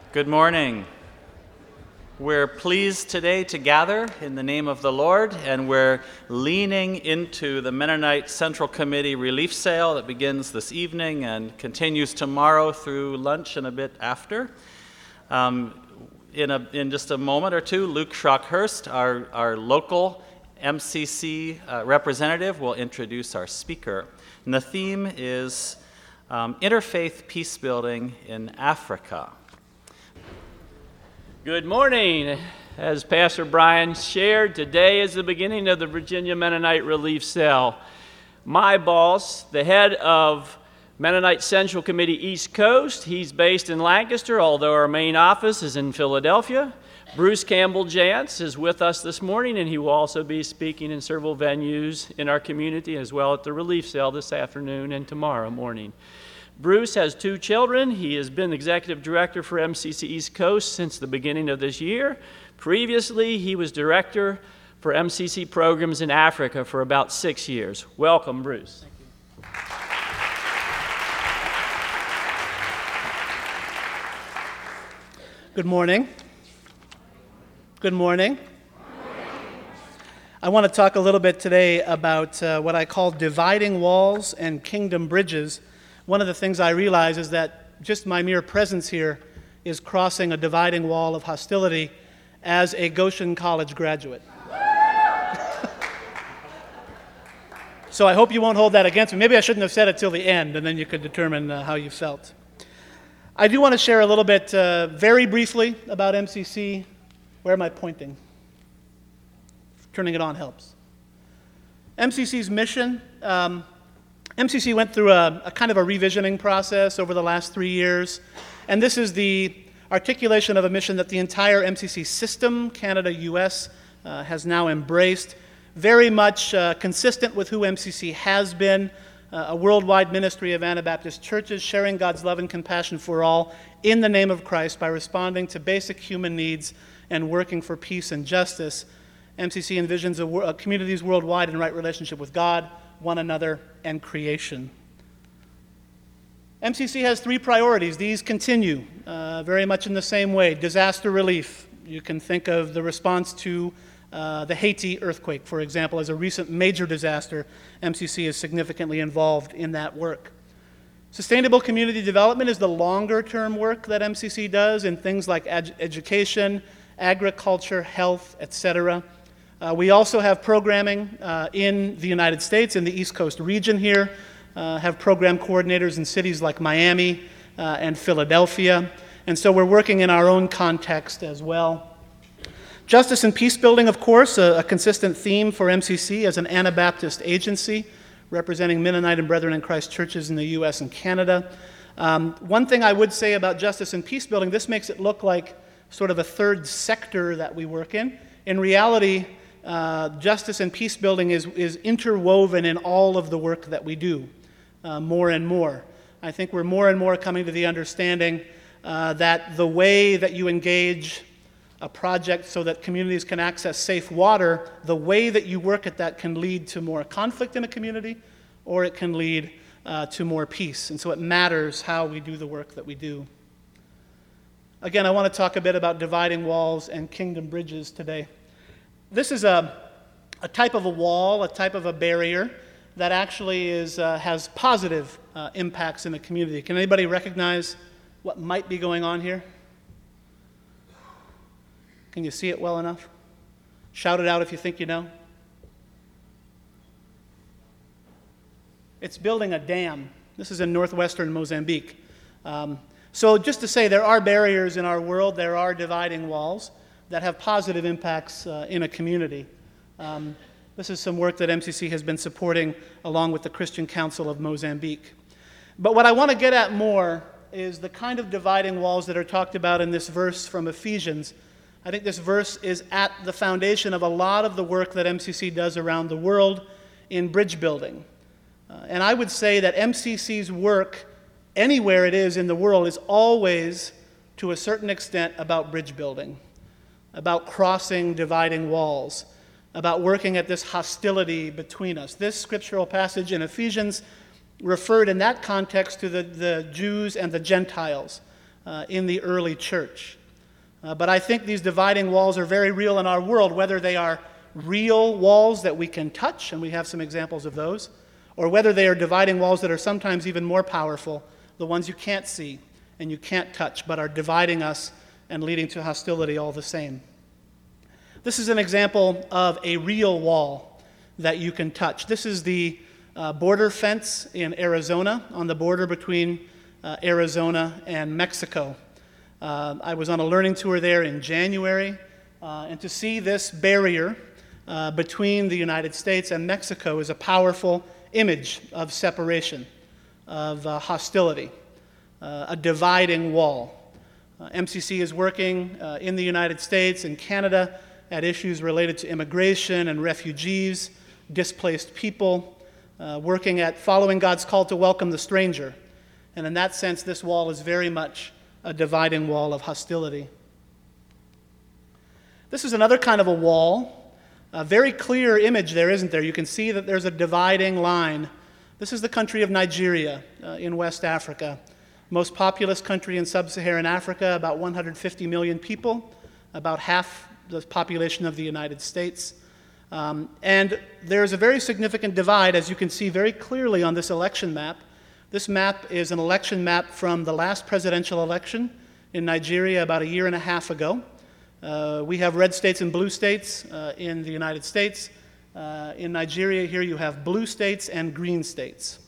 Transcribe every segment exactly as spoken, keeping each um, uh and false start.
Good morning. We're pleased today to gather in the name of the Lord, and we're leaning into the Mennonite Central Committee relief sale that begins this evening and continues tomorrow through lunch and a bit after. Um, in, a, in just a moment or two, Luke Schrockhurst, our, our local M C C uh, representative, will introduce our speaker. And the theme is um, Interfaith Peace Building in Africa. Good morning. As Pastor Brian shared, today is the beginning of the Virginia Mennonite Relief Cell. My boss, the head of Mennonite Central Committee East Coast, he's based in Lancaster, although our main office is in Philadelphia. Bruce Campbell-Jantz is with us this morning, and he will also be speaking in several venues in our community, as well at the Relief Cell this afternoon and tomorrow morning. Bruce has two children. He has been executive director for M C C East Coast since the beginning of this year. Previously, he was director for M C C programs in Africa for about six years. Welcome, Bruce. Thank you. Good morning. Good morning. I want to talk a little bit today about uh, what I call dividing walls and kingdom bridges. One of the things I realize is that just my mere presence here is crossing a dividing wall of hostility as a Goshen College graduate. So I hope you won't hold that against me. Maybe I shouldn't have said it till the end, and then you could determine uh, how you felt. I do want to share a little bit, uh, very briefly, about M C C. Where am I pointing? Turning it on helps. M C C's mission, um, M C C went through a, a kind of a revisioning process over the last three years, and this is the articulation of a mission that the entire M C C system, Canada, U S, uh, has now embraced, very much uh, consistent with who M C C has been, uh, a worldwide ministry of Anabaptist churches sharing God's love and compassion for all in the name of Christ by responding to basic human needs and working for peace and justice. M C C envisions a, a communities worldwide in right relationship with God, one another, and creation. M C C has three priorities. These continue uh, very much in the same way. Disaster relief. You can think of the response to uh, the Haiti earthquake, for example, as a recent major disaster. M C C is significantly involved in that work. Sustainable community development is the longer-term work that M C C does in things like ed- education, agriculture, health, et cetera. Uh, we also have programming uh, in the United States, in the East Coast region here, uh, have program coordinators in cities like Miami uh, and Philadelphia, and so we're working in our own context as well. Justice and peace building, of course, a, a consistent theme for M C C as an Anabaptist agency representing Mennonite and Brethren in Christ churches in the U S and Canada. Um, one thing I would say about justice and peace building, this makes it look like sort of a third sector that we work in. In reality, Uh, justice and peace building is, is interwoven in all of the work that we do, uh, more and more. I think we're more and more coming to the understanding uh, that the way that you engage a project so that communities can access safe water, the way that you work at that can lead to more conflict in a community, or it can lead uh, to more peace. And so it matters how we do the work that we do. Again, I want to talk a bit about dividing walls and kingdom bridges today. This is a, a type of a wall, a type of a barrier that actually is, uh, has positive uh, impacts in the community. Can anybody recognize what might be going on here? Can you see it well enough? Shout it out if you think you know. It's building a dam. This is in northwestern Mozambique. Um, so just to say, there are barriers in our world, there are dividing walls that have positive impacts uh, in a community. Um, this is some work that M C C has been supporting along with the Christian Council of Mozambique. But what I want to get at more is the kind of dividing walls that are talked about in this verse from Ephesians. I think this verse is at the foundation of a lot of the work that M C C does around the world in bridge building. Uh, and I would say that M C C's work, anywhere it is in the world, is always, to a certain extent, about bridge building, about crossing dividing walls, about working at this hostility between us. This scriptural passage in Ephesians referred in that context to the, the Jews and the Gentiles. uh, in the early church. Uh, but I think these dividing walls are very real in our world, whether they are real walls that we can touch, and we have some examples of those, or whether they are dividing walls that are sometimes even more powerful, the ones you can't see and you can't touch, but are dividing us and leading to hostility all the same. This is an example of a real wall that you can touch. This is the uh, border fence in Arizona, on the border between uh, Arizona and Mexico. Uh, I was on a learning tour there in January, uh, and to see this barrier uh, between the United States and Mexico is a powerful image of separation, of uh, hostility, uh, a dividing wall. Uh, M C C is working uh, in the United States and Canada at issues related to immigration and refugees, displaced people, uh, working at following God's call to welcome the stranger. And in that sense, this wall is very much a dividing wall of hostility. This is another kind of a wall. A very clear image there, isn't there? You can see that there's a dividing line. This is the country of Nigeria uh, in West Africa. Most populous country in sub-Saharan Africa, about one hundred fifty million people, about half the population of the United States. Um, and there's a very significant divide, as you can see very clearly on this election map. This map is an election map from the last presidential election in Nigeria about a year and a half ago. Uh, we have red states and blue states uh, in the United States. Uh, in Nigeria here you have blue states and green states.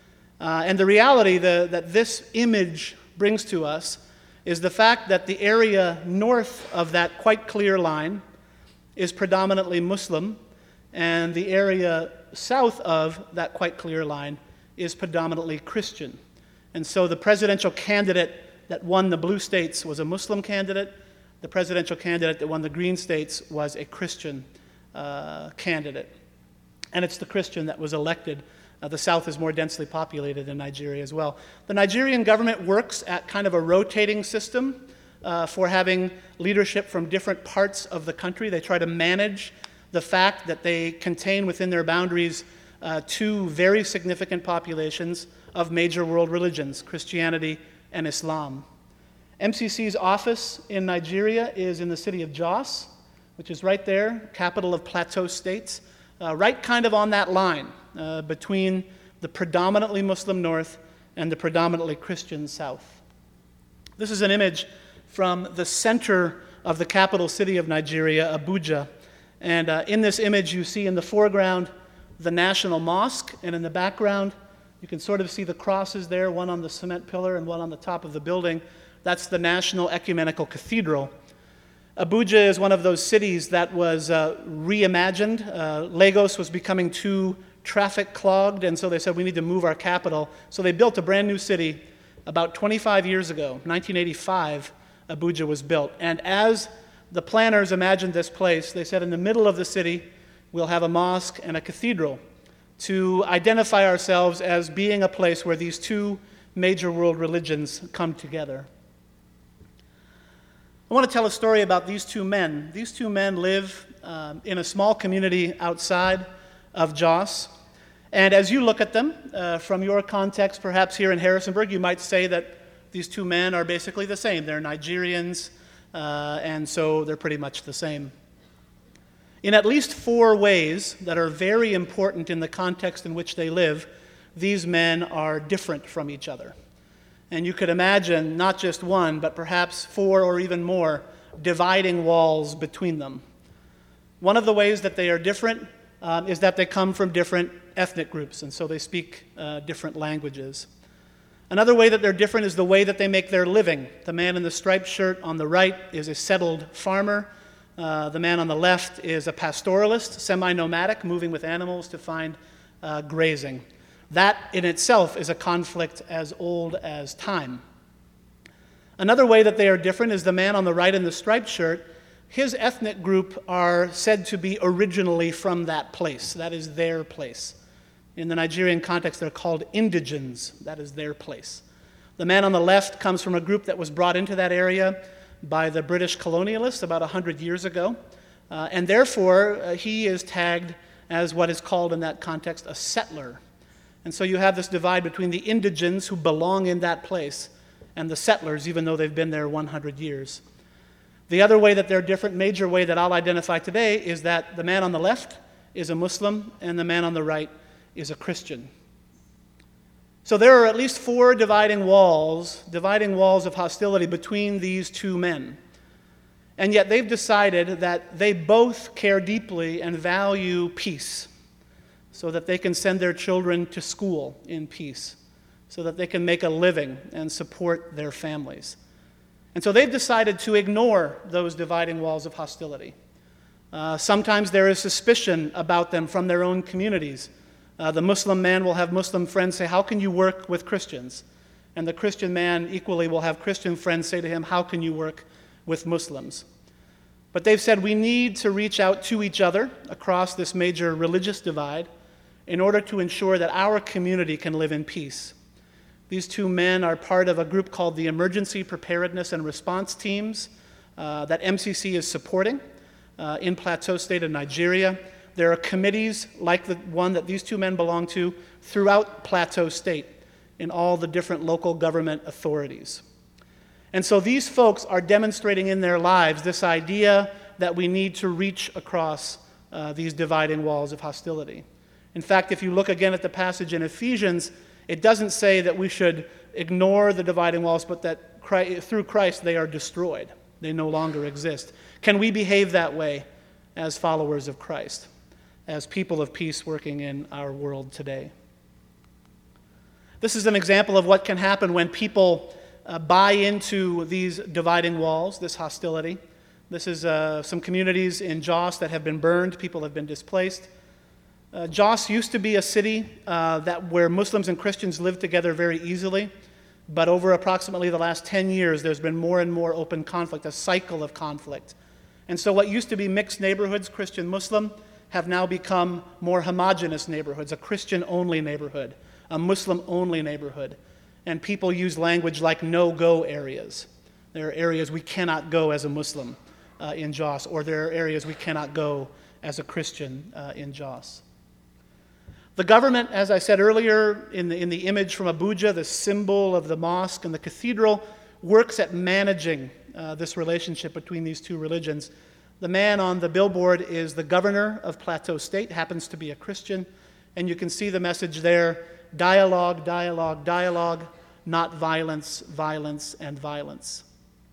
Uh, and the reality the, that this image brings to us is the fact that the area north of that quite clear line is predominantly Muslim, and the area south of that quite clear line is predominantly Christian. And so the presidential candidate that won the blue states was a Muslim candidate. The presidential candidate that won the green states was a Christian uh, candidate. And it's the Christian that was elected. Uh, the South is more densely populated in Nigeria as well. The Nigerian government works at kind of a rotating system uh, for having leadership from different parts of the country. They try to manage the fact that they contain within their boundaries uh, two very significant populations of major world religions, Christianity and Islam. M C C's office in Nigeria is in the city of Jos, which is right there, capital of Plateau States, uh, right kind of on that line uh, between the predominantly Muslim north and the predominantly Christian south. This is an image from the center of the capital city of Nigeria, Abuja. And uh, in this image, you see in the foreground the National Mosque, and in the background, you can sort of see the crosses there, one on the cement pillar and one on the top of the building. That's the National Ecumenical Cathedral. Abuja is one of those cities that was uh, reimagined. Uh, Lagos was becoming too traffic clogged, and so they said we need to move our capital. So they built a brand new city about twenty-five years ago. nineteen eighty-five, Abuja was built. And as the planners imagined this place, they said in the middle of the city, we'll have a mosque and a cathedral to identify ourselves as being a place where these two major world religions come together. I want to tell a story about these two men. These two men live um, in a small community outside of Jos. And as you look at them, uh, from your context, perhaps here in Harrisonburg, you might say that these two men are basically the same. They're Nigerians, uh, and so they're pretty much the same. In at least four ways that are very important in the context in which they live, these men are different from each other. And you could imagine not just one, but perhaps four or even more dividing walls between them. One of the ways that they are different um, is that they come from different ethnic groups, and so they speak uh, different languages. Another way that they're different is the way that they make their living. The man in the striped shirt on the right is a settled farmer. Uh, the man on the left is a pastoralist, semi-nomadic, moving with animals to find uh, grazing. That in itself is a conflict as old as time. Another way that they are different is the man on the right in the striped shirt. His ethnic group are said to be originally from that place. That is their place. In the Nigerian context, they're called indigenes. That is their place. The man on the left comes from a group that was brought into that area by the British colonialists about one hundred years ago. Uh, and therefore, uh, he is tagged as what is called in that context a settler. And so you have this divide between the indigenes who belong in that place and the settlers, even though they've been there one hundred years. The other way that they're different, major way that I'll identify today, is that the man on the left is a Muslim and the man on the right is a Christian. So there are at least four dividing walls, dividing walls of hostility between these two men. And yet they've decided that they both care deeply and value peace, so that they can send their children to school in peace, so that they can make a living and support their families. And so they've decided to ignore those dividing walls of hostility. Uh, sometimes there is suspicion about them from their own communities. Uh, the Muslim man will have Muslim friends say, "How can you work with Christians?" And the Christian man equally will have Christian friends say to him, "How can you work with Muslims?" But they've said we need to reach out to each other across this major religious divide in order to ensure that our community can live in peace. These two men are part of a group called the Emergency Preparedness and Response Teams uh, that M C C is supporting uh, in Plateau State of Nigeria. There are committees like the one that these two men belong to throughout Plateau State in all the different local government authorities. And so these folks are demonstrating in their lives this idea that we need to reach across uh, these dividing walls of hostility. In fact, if you look again at the passage in Ephesians, it doesn't say that we should ignore the dividing walls, but that Christ, through Christ they are destroyed. They no longer exist. Can we behave that way as followers of Christ, as people of peace working in our world today? This is an example of what can happen when people uh, buy into these dividing walls, this hostility. This is uh, some communities in Jos that have been burned. People have been displaced. Uh, Jos used to be a city uh, that where Muslims and Christians lived together very easily, but over approximately the last ten years, there's been more and more open conflict, a cycle of conflict. And so what used to be mixed neighborhoods, Christian-Muslim, have now become more homogeneous neighborhoods, a Christian-only neighborhood, a Muslim-only neighborhood. And people use language like no-go areas. There are areas we cannot go as a Muslim uh, in Jos, or there are areas we cannot go as a Christian uh, in Jos. The government, as I said earlier, in the, in the image from Abuja, the symbol of the mosque and the cathedral, works at managing uh, this relationship between these two religions. The man on the billboard is the governor of Plateau State, happens to be a Christian, and you can see the message there: dialogue, dialogue, dialogue, not violence, violence, and violence.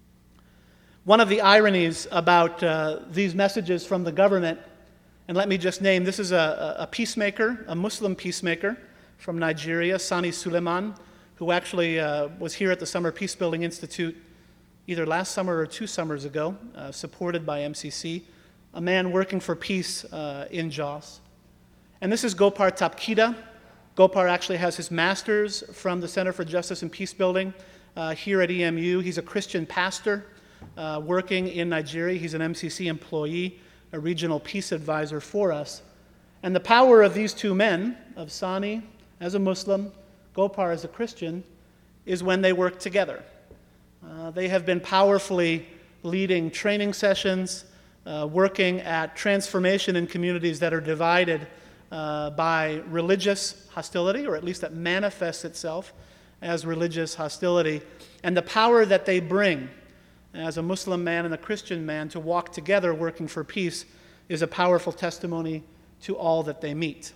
One of the ironies about uh, these messages from the government, and let me just name, this is a, a peacemaker, a Muslim peacemaker from Nigeria, Sani Suleiman, who actually uh, was here at the Summer Peacebuilding Institute either last summer or two summers ago, uh, supported by M C C, a man working for peace uh, in Jos. And this is Gopar Tapkida. Gopar actually has his master's from the Center for Justice and Peacebuilding uh, here at E M U. He's a Christian pastor uh, working in Nigeria. He's an M C C employee, a regional peace advisor for us. And the power of these two men, of Sani as a Muslim, Gopar as a Christian, is when they work together. Uh, they have been powerfully leading training sessions, uh, working at transformation in communities that are divided uh, by religious hostility, or at least that manifests itself as religious hostility. And the power that they bring as a Muslim man and a Christian man to walk together working for peace is a powerful testimony to all that they meet.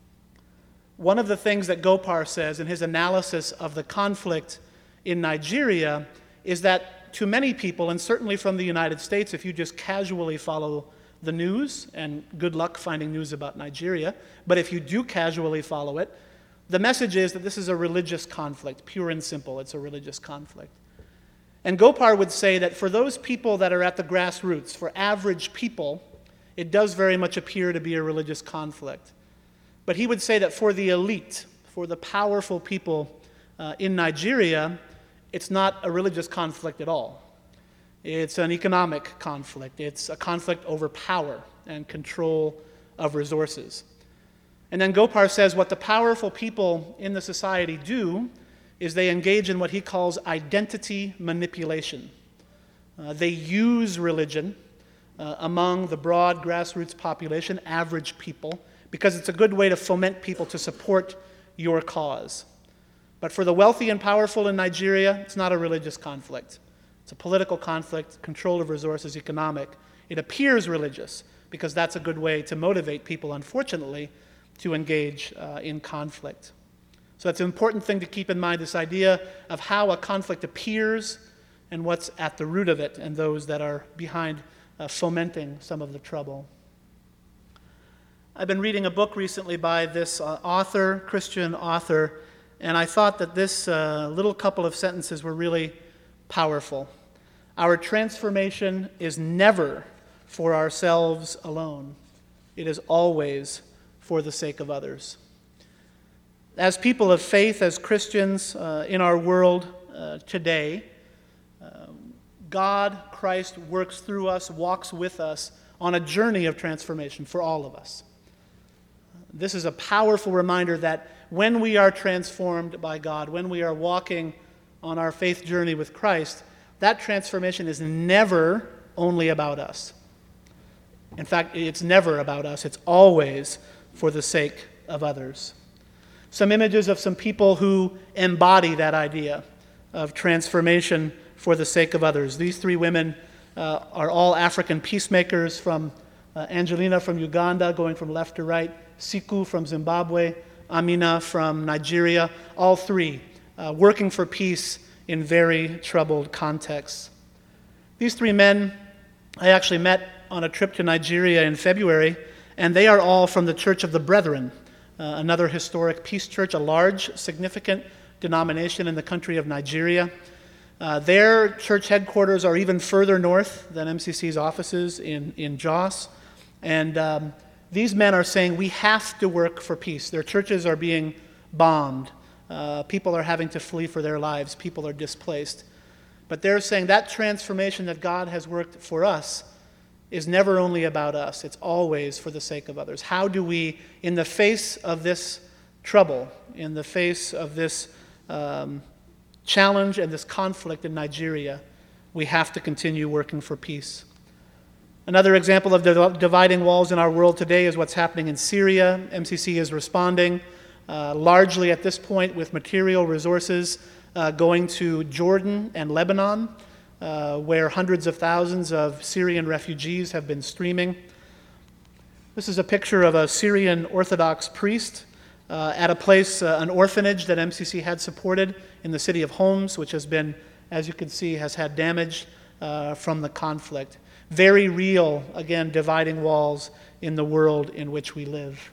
One of the things that Gopar says in his analysis of the conflict in Nigeria is that to many people, and certainly from the United States, if you just casually follow the news, and good luck finding news about Nigeria, but if you do casually follow it, the message is that this is a religious conflict, pure and simple. It's a religious conflict. And Gopar would say that for those people that are at the grassroots, for average people, it does very much appear to be a religious conflict. But he would say that for the elite, for the powerful people uh, in Nigeria, it's not a religious conflict at all. It's an economic conflict. It's a conflict over power and control of resources. And then Gopar says what the powerful people in the society do is they engage in what he calls identity manipulation. Uh, they use religion uh, among the broad grassroots population, average people, because it's a good way to foment people to support your cause. But for the wealthy and powerful in Nigeria, it's not a religious conflict. It's a political conflict, control of resources, economic. It appears religious because that's a good way to motivate people, unfortunately, to engage uh, in conflict. So that's an important thing to keep in mind, this idea of how a conflict appears and what's at the root of it and those that are behind uh, fomenting some of the trouble. I've been reading a book recently by this uh, author, Christian author, and I thought that this uh, little couple of sentences were really powerful. Our transformation is never for ourselves alone. It is always for the sake of others. As people of faith, as Christians uh, in our world uh, today, uh, God, Christ, works through us, walks with us on a journey of transformation for all of us. This is a powerful reminder that when we are transformed by God, when we are walking on our faith journey with Christ, that transformation is never only about us. In fact, it's never about us. It's always for the sake of others. Some images of some people who embody that idea of transformation for the sake of others. These three women uh, are all African peacemakers, from uh, Angelina from Uganda, going from left to right, Siku from Zimbabwe, Amina from Nigeria, all three uh, working for peace in very troubled contexts. These three men I actually met on a trip to Nigeria in February, and they are all from the Church of the Brethren, uh, another historic peace church, a large, significant denomination in the country of Nigeria. Uh, their church headquarters are even further north than M C C's offices in, in Jos, and um, these men are saying we have to work for peace. Their churches are being bombed. Uh, people are having to flee for their lives. People are displaced. But they're saying that transformation that God has worked for us is never only about us. It's always for the sake of others. How do we, in the face of this trouble, in the face of this um, challenge and this conflict in Nigeria, we have to continue working for peace. Another example of the dividing walls in our world today is what's happening in Syria. M C C is responding uh, largely at this point with material resources uh, going to Jordan and Lebanon, uh, where hundreds of thousands of Syrian refugees have been streaming. This is a picture of a Syrian Orthodox priest uh, at a place, uh, an orphanage that M C C had supported in the city of Homs, which has been, as you can see, has had damage uh, from the conflict. Very real, again, dividing walls in the world in which we live.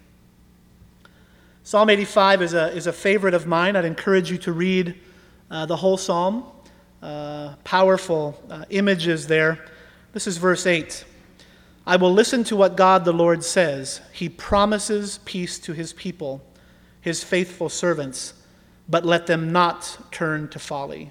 Psalm eighty-five is a, is a favorite of mine. I'd encourage you to read uh, the whole psalm. Uh, powerful uh, images there. This is verse eight. I will listen to what God the Lord says. He promises peace to his people, his faithful servants, but let them not turn to folly.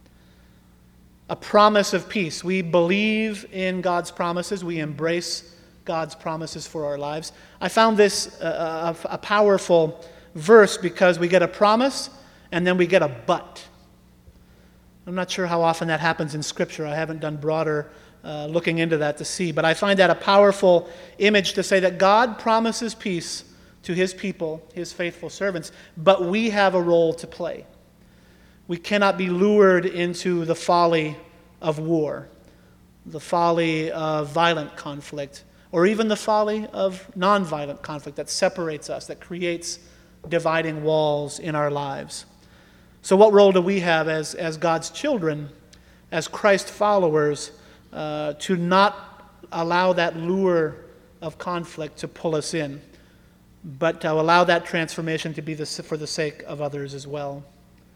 A promise of peace. We believe in God's promises. We embrace God's promises for our lives. I found this a, a, a powerful verse because we get a promise and then we get a but. I'm not sure how often that happens in Scripture. I haven't done broader uh, looking into that to see, but I find that a powerful image to say that God promises peace to his people, his faithful servants, but we have a role to play. We cannot be lured into the folly of war, the folly of violent conflict, or even the folly of nonviolent conflict that separates us, that creates dividing walls in our lives. So what role do we have as, as God's children, as Christ followers, uh, to not allow that lure of conflict to pull us in, but to allow that transformation to be the, for the sake of others as well?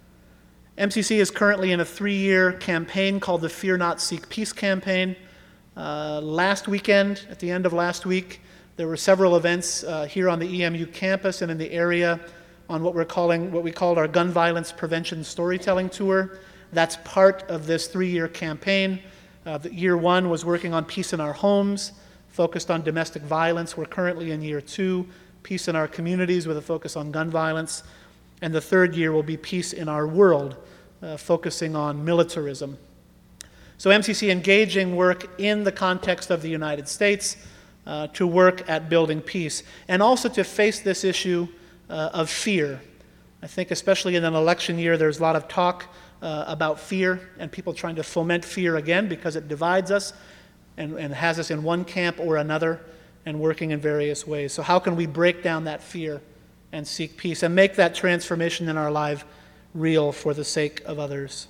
M C C is currently in a three-year campaign called the Fear Not, Seek Peace campaign. Uh, last weekend, at the end of last week, there were several events uh, here on the E M U campus and in the area on what we're calling, what we called our Gun Violence Prevention Storytelling Tour. That's part of this three-year campaign. Uh, the year one was working on peace in our homes, focused on domestic violence. We're currently in year two, peace in our communities with a focus on gun violence. And the third year will be peace in our world, uh, focusing on militarism. So M C C engaging work in the context of the United States uh, to work at building peace, and also to face this issue uh, of fear, I think especially in an election year, there's a lot of talk uh, about fear and people trying to foment fear again because it divides us and, and has us in one camp or another and working in various ways. So how can we break down that fear and seek peace and make that transformation in our life real for the sake of others?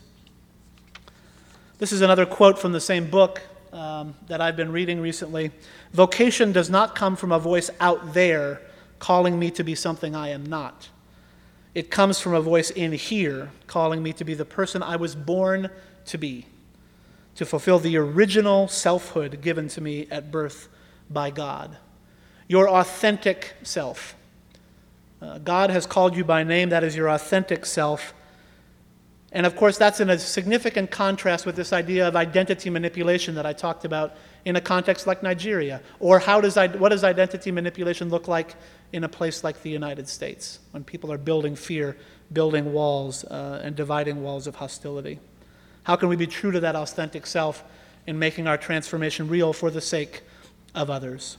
This is another quote from the same book um, that I've been reading recently. Vocation does not come from a voice out there calling me to be something I am not. It comes from a voice in here calling me to be the person I was born to be, to fulfill the original selfhood given to me at birth by God. Your authentic self. Uh, God has called you by name. That is your authentic self. And of course, that's in a significant contrast with this idea of identity manipulation that I talked about in a context like Nigeria. Or how does what does identity manipulation look like in a place like the United States, when people are building fear, building walls, uh, and dividing walls of hostility? How can we be true to that authentic self in making our transformation real for the sake of others?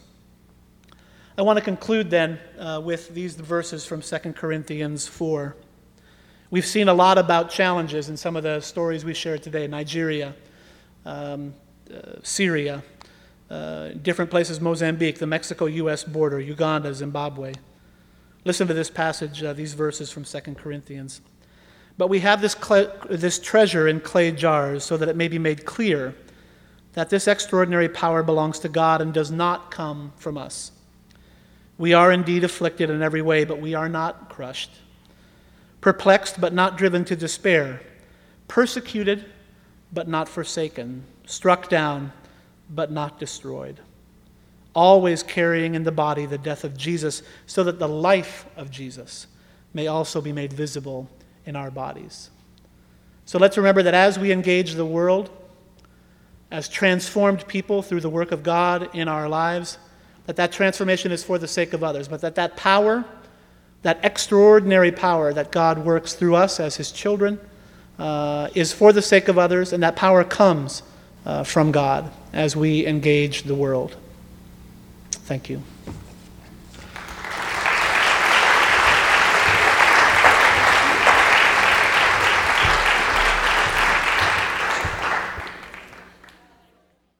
I want to conclude then uh, with these verses from Second Corinthians four. We've seen a lot about challenges in some of the stories we shared today. Nigeria, um, uh, Syria, uh, different places, Mozambique, the Mexico-U S border, Uganda, Zimbabwe. Listen to this passage, uh, these verses from Second Corinthians. But we have this, cle- this treasure in clay jars so that it may be made clear that this extraordinary power belongs to God and does not come from us. We are indeed afflicted in every way, but we are not crushed. Perplexed, but not driven to despair. Persecuted, but not forsaken. Struck down, but not destroyed. Always carrying in the body the death of Jesus, so that the life of Jesus may also be made visible in our bodies. So let's remember that as we engage the world, as transformed people through the work of God in our lives, that that transformation is for the sake of others, but that that power, that extraordinary power that God works through us as his children, uh, is for the sake of others, and that power comes uh, from God as we engage the world. Thank you.